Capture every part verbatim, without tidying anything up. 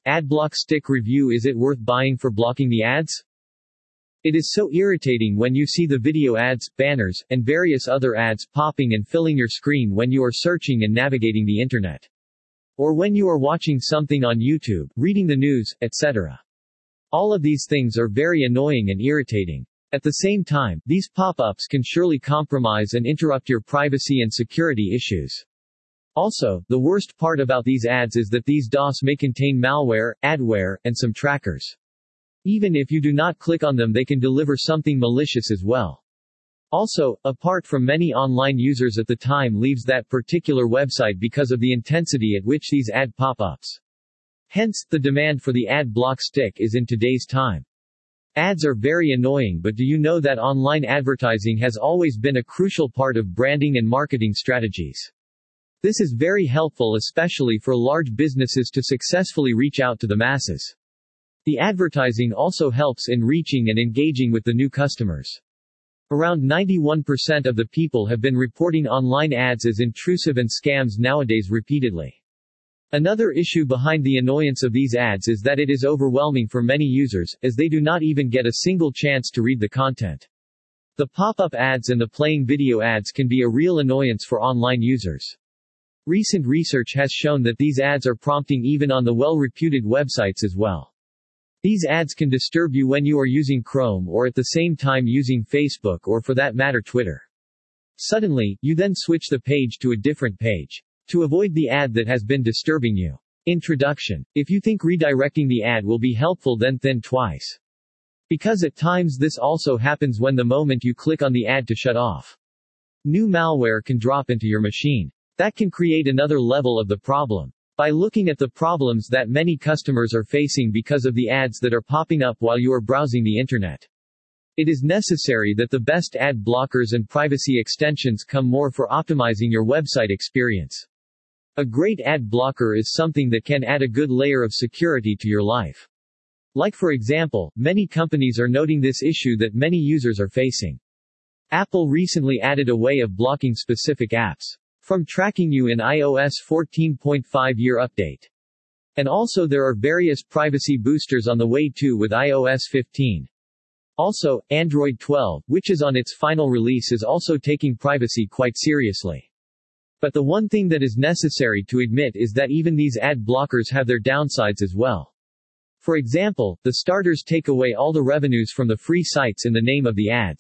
Adblock stick review. Is it worth buying for blocking the ads? It is so irritating when you see the video ads, banners, and various other ads popping and filling your screen when you are searching and navigating the internet. Or when you are watching something on YouTube, reading the news, et cetera. All of these things are very annoying and irritating. At the same time, these pop-ups can surely compromise and interrupt your privacy and security issues. Also, the worst part about these ads is that these DOS may contain malware, adware, and some trackers. Even if you do not click on them, they can deliver something malicious as well. Also, apart from many online users at the time leaves that particular website because of the intensity at which these ad pop-ups. Hence, the demand for the ad block stick is in today's time. Ads are very annoying, but do you know that online advertising has always been a crucial part of branding and marketing strategies? This is very helpful, especially for large businesses to successfully reach out to the masses. The advertising also helps in reaching and engaging with the new customers. Around ninety-one percent of the people have been reporting online ads as intrusive and scams nowadays repeatedly. Another issue behind the annoyance of these ads is that it is overwhelming for many users, as they do not even get a single chance to read the content. The pop-up ads and the playing video ads can be a real annoyance for online users. Recent research has shown that these ads are prompting even on the well-reputed websites as well. These ads can disturb you when you are using Chrome or at the same time using Facebook or for that matter Twitter. Suddenly, you then switch the page to a different page. To avoid the ad that has been disturbing you. Introduction. If you think redirecting the ad will be helpful, then think twice. Because at times this also happens when the moment you click on the ad to shut off. New malware can drop into your machine. That can create another level of the problem. By looking at the problems that many customers are facing because of the ads that are popping up while you are browsing the internet. It is necessary that the best ad blockers and privacy extensions come more for optimizing your website experience. A great ad blocker is something that can add a good layer of security to your life. Like for example, many companies are noting this issue that many users are facing. Apple recently added a way of blocking specific apps from tracking you in i O S fourteen point five year update. And also there are various privacy boosters on the way too with i O S fifteen. Also, Android twelve, which is on its final release, is also taking privacy quite seriously. But the one thing that is necessary to admit is that even these ad blockers have their downsides as well. For example, the starters take away all the revenues from the free sites in the name of the ads.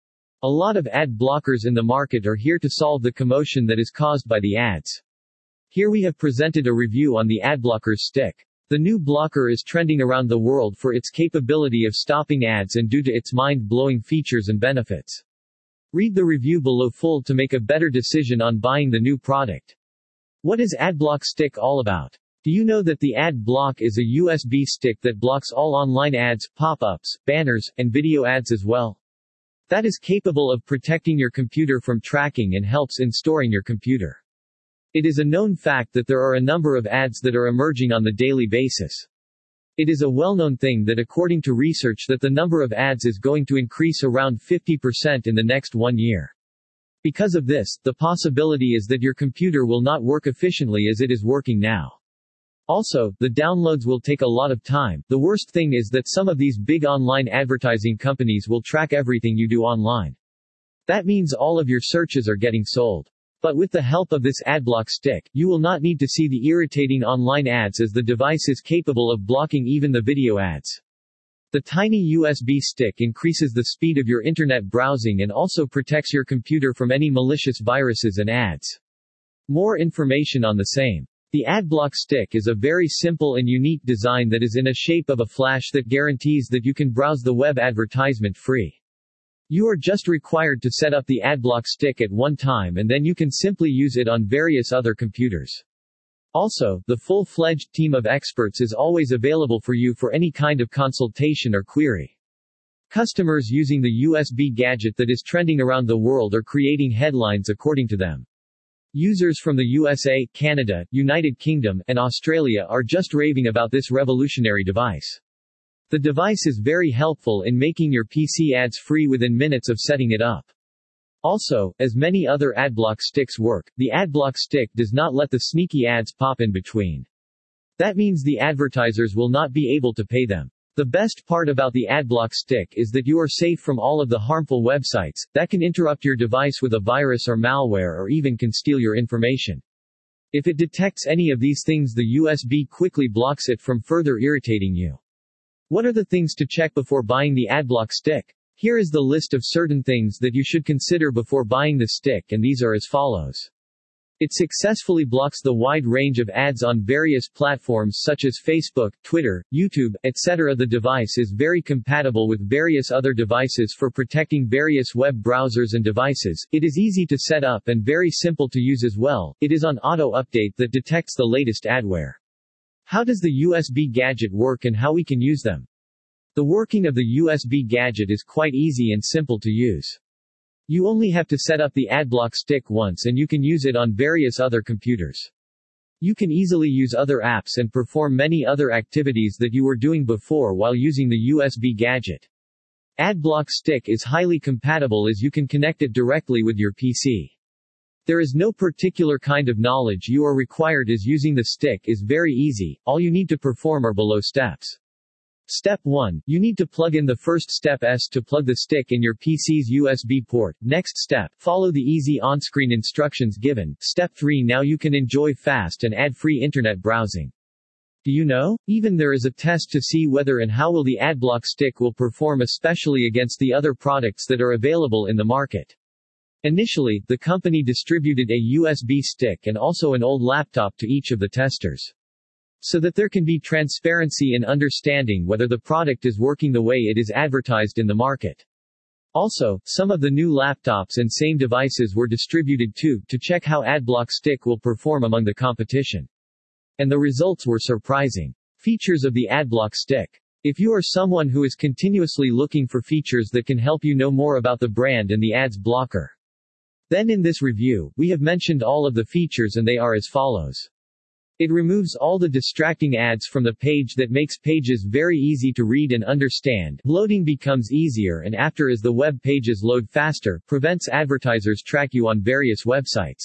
A lot of ad blockers in the market are here to solve the commotion that is caused by the ads. Here we have presented a review on the Adblocker stick. The new blocker is trending around the world for its capability of stopping ads and due to its mind-blowing features and benefits. Read the review below full to make a better decision on buying the new product. What is Adblock stick all about? Do you know that the Adblock is a U S B stick that blocks all online ads, pop-ups, banners, and video ads as well? That is capable of protecting your computer from tracking and helps in storing your computer. It is a known fact that there are a number of ads that are emerging on the daily basis. It is a well-known thing that according to research that the number of ads is going to increase around fifty percent in the next one year. Because of this, the possibility is that your computer will not work efficiently as it is working now. Also, the downloads will take a lot of time. The worst thing is that some of these big online advertising companies will track everything you do online. That means all of your searches are getting sold. But with the help of this Adblock stick, you will not need to see the irritating online ads as the device is capable of blocking even the video ads. The tiny U S B stick increases the speed of your internet browsing and also protects your computer from any malicious viruses and ads. More information on the same. The Adblock stick is a very simple and unique design that is in a shape of a flash that guarantees that you can browse the web advertisement free. You are just required to set up the Adblock stick at one time and then you can simply use it on various other computers. Also, the full-fledged team of experts is always available for you for any kind of consultation or query. Customers using the U S B gadget that is trending around the world are creating headlines according to them. Users from the U S A, Canada, United Kingdom, and Australia are just raving about this revolutionary device. The device is very helpful in making your P C ads free within minutes of setting it up. Also, as many other Adblock sticks work, the Adblock stick does not let the sneaky ads pop in between. That means the advertisers will not be able to pay them. The best part about the AdBlock Stick is that you are safe from all of the harmful websites that can interrupt your device with a virus or malware or even can steal your information. If it detects any of these things, the U S B quickly blocks it from further irritating you. What are the things to check before buying the AdBlock Stick? Here is the list of certain things that you should consider before buying the stick, and these are as follows. It successfully blocks the wide range of ads on various platforms such as Facebook, Twitter, YouTube, et cetera. The device is very compatible with various other devices for protecting various web browsers and devices. It is easy to set up and very simple to use as well. It is on auto update that detects the latest adware. How does the U S B gadget work and how we can use them? The working of the U S B gadget is quite easy and simple to use. You only have to set up the AdBlock Stick once and you can use it on various other computers. You can easily use other apps and perform many other activities that you were doing before while using the U S B gadget. AdBlock Stick is highly compatible as you can connect it directly with your P C. There is no particular kind of knowledge you are required as using the stick is very easy. All you need to perform are below steps. Step one. You need to plug in the first step S to plug the stick in your P C's U S B port. Next step. Follow the easy on-screen instructions given. Step three. Now you can enjoy fast and ad-free internet browsing. Do you know? Even there is a test to see whether and how will the AdBlock Stick will perform, especially against the other products that are available in the market. Initially, the company distributed a U S B stick and also an old laptop to each of the testers, so that there can be transparency in understanding whether the product is working the way it is advertised in the market. Also, some of the new laptops and same devices were distributed too, to check how AdBlock Stick will perform among the competition. And the results were surprising. Features of the AdBlock Stick. If you are someone who is continuously looking for features that can help you know more about the brand and the ads blocker, then in this review, we have mentioned all of the features and they are as follows. It removes all the distracting ads from the page that makes pages very easy to read and understand. Loading becomes easier and after as the web pages load faster, prevents advertisers track you on various websites.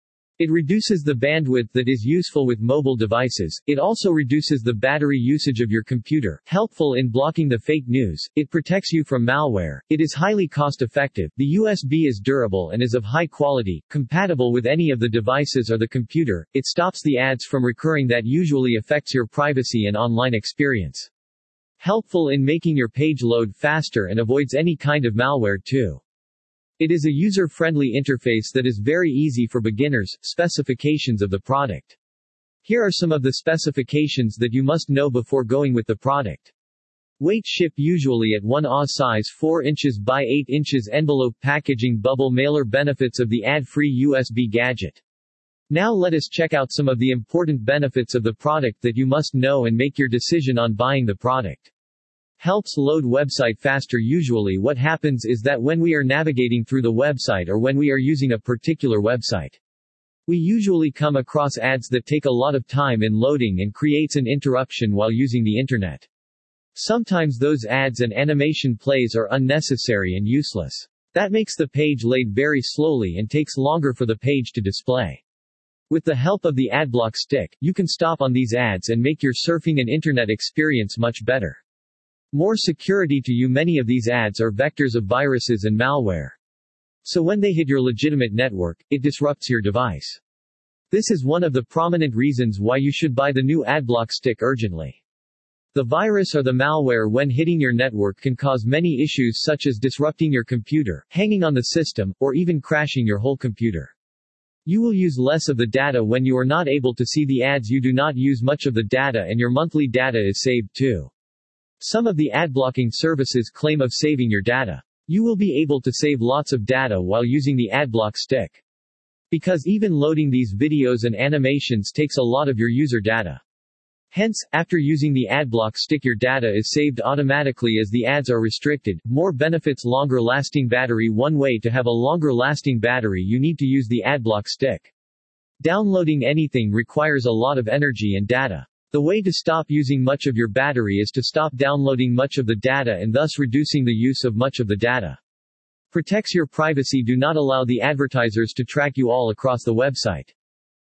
It reduces the bandwidth that is useful with mobile devices. It also reduces the battery usage of your computer, helpful in blocking the fake news. It protects you from malware. It is highly cost-effective. The U S B is durable and is of high quality, compatible with any of the devices or the computer. It stops the ads from recurring that usually affects your privacy and online experience. Helpful in making your page load faster and avoids any kind of malware too. It is a user-friendly interface that is very easy for beginners. Specifications of the product. Here are some of the specifications that you must know before going with the product. Weight: ship usually at one ounce, size four inches by eight inches, envelope packaging, bubble mailer. Benefits of the ad-free U S B gadget. Now let us check out some of the important benefits of the product that you must know and make your decision on buying the product. Helps load website faster. Usually what happens is that when we are navigating through the website or when we are using a particular website, we usually come across ads that take a lot of time in loading and creates an interruption while using the internet. Sometimes those ads and animation plays are unnecessary and useless. That makes the page load very slowly and takes longer for the page to display. With the help of the AdBlock Stick, you can stop on these ads and make your surfing and internet experience much better. More security to you. Many of these ads are vectors of viruses and malware. So when they hit your legitimate network, it disrupts your device. This is one of the prominent reasons why you should buy the new AdBlock Stick urgently. The virus or the malware when hitting your network can cause many issues such as disrupting your computer, hanging on the system, or even crashing your whole computer. You will use less of the data when you are not able to see the ads. You do not use much of the data and your monthly data is saved too. Some of the ad blocking services claim of saving your data. You will be able to save lots of data while using the AdBlock Stick. Because even loading these videos and animations takes a lot of your user data. Hence, after using the AdBlock Stick your data is saved automatically as the ads are restricted. More benefits: longer lasting battery. One way to have a longer lasting battery, you need to use the AdBlock Stick. Downloading anything requires a lot of energy and data. The way to stop using much of your battery is to stop downloading much of the data and thus reducing the use of much of the data. Protects your privacy. Do not allow the advertisers to track you all across the website.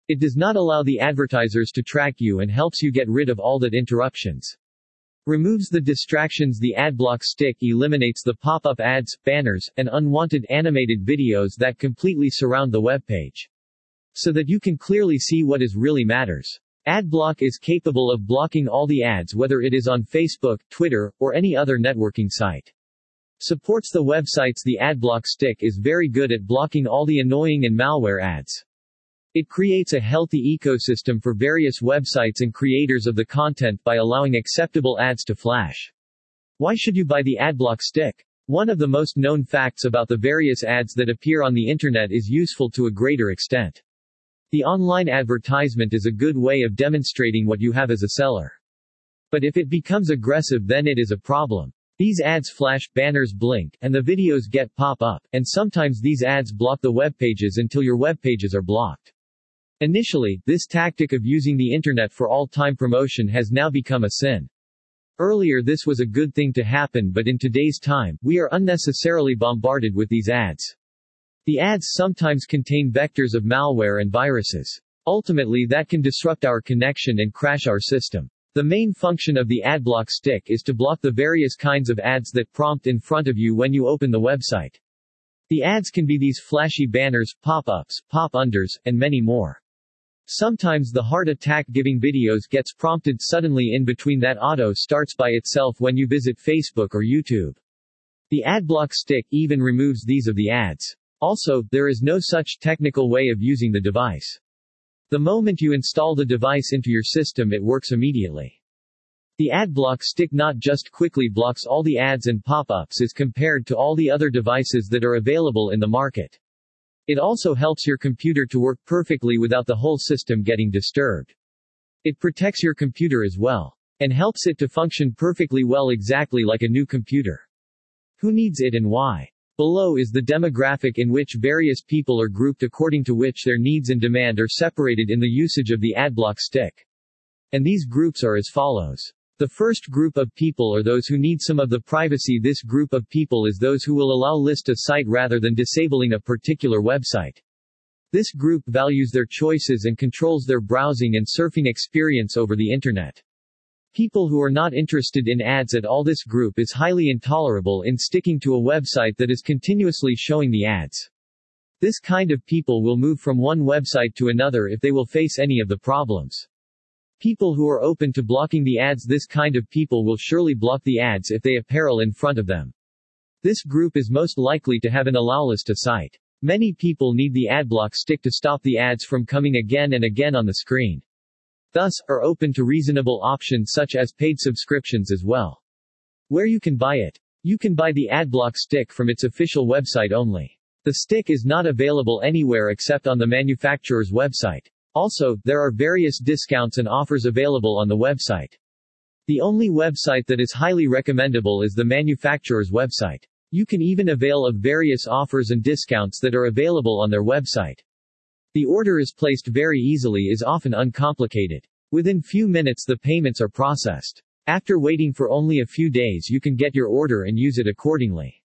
It does not allow the advertisers to track you and helps you get rid of all that interruptions. Removes the distractions. The Adblock Stick eliminates the pop-up ads, banners, and unwanted animated videos that completely surround the web page, so that you can clearly see what is really matters. Adblock is capable of blocking all the ads, whether it is on Facebook, Twitter, or any other networking site. Supports the websites. The Adblock Stick is very good at blocking all the annoying and malware ads. It creates a healthy ecosystem for various websites and creators of the content by allowing acceptable ads to flash. Why should you buy the Adblock Stick? One of the most known facts about the various ads that appear on the internet is useful to a greater extent. The online advertisement is a good way of demonstrating what you have as a seller. But if it becomes aggressive, then it is a problem. These ads flash, banners blink, and the videos get pop-up, and sometimes these ads block the web pages until your web pages are blocked. Initially, this tactic of using the internet for all-time promotion has now become a sin. Earlier this was a good thing to happen, but in today's time, we are unnecessarily bombarded with these ads. The ads sometimes contain vectors of malware and viruses. Ultimately, that can disrupt our connection and crash our system. The main function of the Adblock Stick is to block the various kinds of ads that prompt in front of you when you open the website. The ads can be these flashy banners, pop-ups, pop-unders, and many more. Sometimes the heart attack giving videos gets prompted suddenly in between that auto starts by itself when you visit Facebook or YouTube. The Adblock Stick even removes these of the ads. Also, there is no such technical way of using the device. The moment you install the device into your system, it works immediately. The Adblock Stick not just quickly blocks all the ads and pop-ups as compared to all the other devices that are available in the market. It also helps your computer to work perfectly without the whole system getting disturbed. It protects your computer as well, and helps it to function perfectly well, exactly like a new computer. Who needs it and why? Below is the demographic in which various people are grouped according to which their needs and demand are separated in the usage of the Adblock Stick. And these groups are as follows. The first group of people are those who need some of the privacy. This group of people is those who will allow list a site rather than disabling a particular website. This group values their choices and controls their browsing and surfing experience over the internet. People who are not interested in ads at all. This group is highly intolerable in sticking to a website that is continuously showing the ads. This kind of people will move from one website to another if they will face any of the problems. People who are open to blocking the ads. This kind of people will surely block the ads if they appear in front of them. This group is most likely to have an allow list a site. Many people need the Adblock Stick to stop the ads from coming again and again on the screen. Thus, are open to reasonable options such as paid subscriptions as well. Where you can buy it. You can buy the Adblock Stick from its official website only. The stick is not available anywhere except on the manufacturer's website. Also, there are various discounts and offers available on the website. The only website that is highly recommendable is the manufacturer's website. You can even avail of various offers and discounts that are available on their website. The order is placed very easily, is often uncomplicated. Within few minutes the payments are processed. After waiting for only a few days you can get your order and use it accordingly.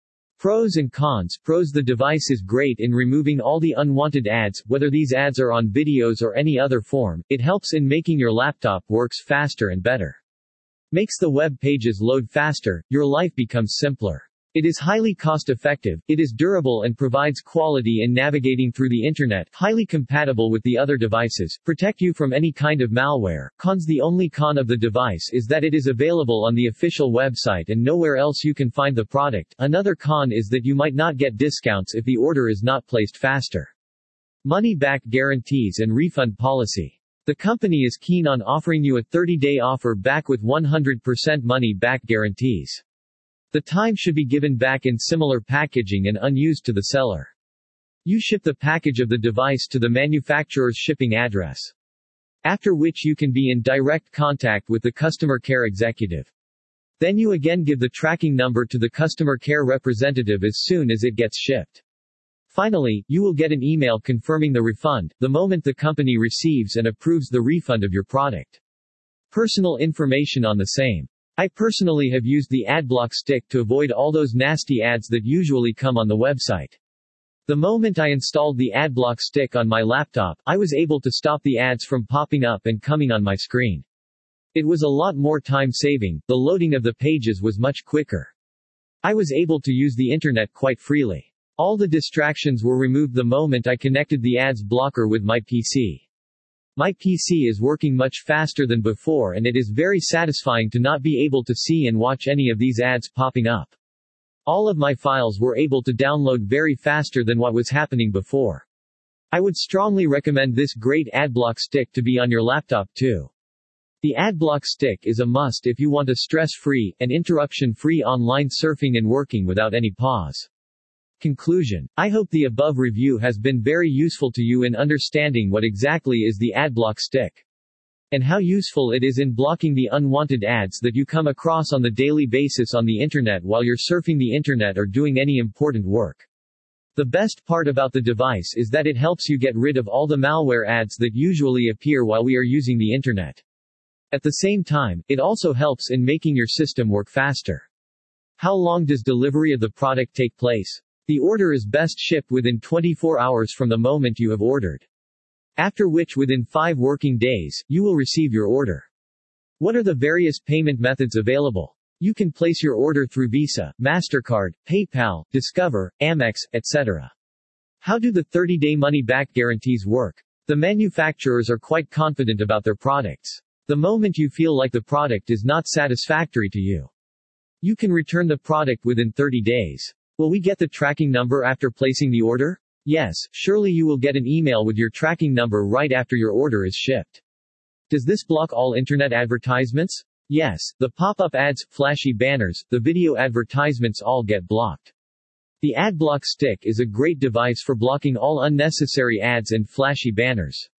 Pros and cons. Pros. The device is great in removing all the unwanted ads, whether these ads are on videos or any other form. It helps in making your laptop works faster and better. Makes the web pages load faster, your life becomes simpler. It is highly cost-effective, it is durable and provides quality in navigating through the internet, highly compatible with the other devices, protect you from any kind of malware. Cons. The only con of the device is that it is available on the official website and nowhere else you can find the product. Another con is that you might not get discounts if the order is not placed faster. Money-back guarantees and refund policy. The company is keen on offering you a thirty-day offer back with one hundred percent money-back guarantees. The time should be given back in similar packaging and unused to the seller. You ship the package of the device to the manufacturer's shipping address. After which you can be in direct contact with the customer care executive. Then you again give the tracking number to the customer care representative as soon as it gets shipped. Finally, you will get an email confirming the refund, the moment the company receives and approves the refund of your product. Personal information on the same. I personally have used the Adblock Stick to avoid all those nasty ads that usually come on the website. The moment I installed the AdBlock stick on my laptop, I was able to stop the ads from popping up and coming on my screen. It was a lot more time-saving, the loading of the pages was much quicker. I was able to use the internet quite freely. All the distractions were removed the moment I connected the ads blocker with my P C. My P C is working much faster than before and it is very satisfying to not be able to see and watch any of these ads popping up. All of my files were able to download very faster than what was happening before. I would strongly recommend this great AdBlock stick to be on your laptop too. The AdBlock stick is a must if you want a stress-free and interruption-free online surfing and working without any pause. Conclusion. I hope the above review has been very useful to you in understanding what exactly is the AdBlock stick, and how useful it is in blocking the unwanted ads that you come across on the daily basis on the internet while you're surfing the internet or doing any important work. The best part about the device is that it helps you get rid of all the malware ads that usually appear while we are using the internet. At the same time, it also helps in making your system work faster. How long does delivery of the product take place? The order is best shipped within twenty-four hours from the moment you have ordered. After which within five working days, you will receive your order. What are the various payment methods available? You can place your order through Visa, MasterCard, PayPal, Discover, Amex, et cetera. How do the thirty-day money-back guarantees work? The manufacturers are quite confident about their products. The moment you feel like the product is not satisfactory to you, you can return the product within thirty days. Will we get the tracking number after placing the order? Yes, surely you will get an email with your tracking number right after your order is shipped. Does this block all internet advertisements? Yes, the pop-up ads, flashy banners, the video advertisements all get blocked. The AdBlock stick is a great device for blocking all unnecessary ads and flashy banners.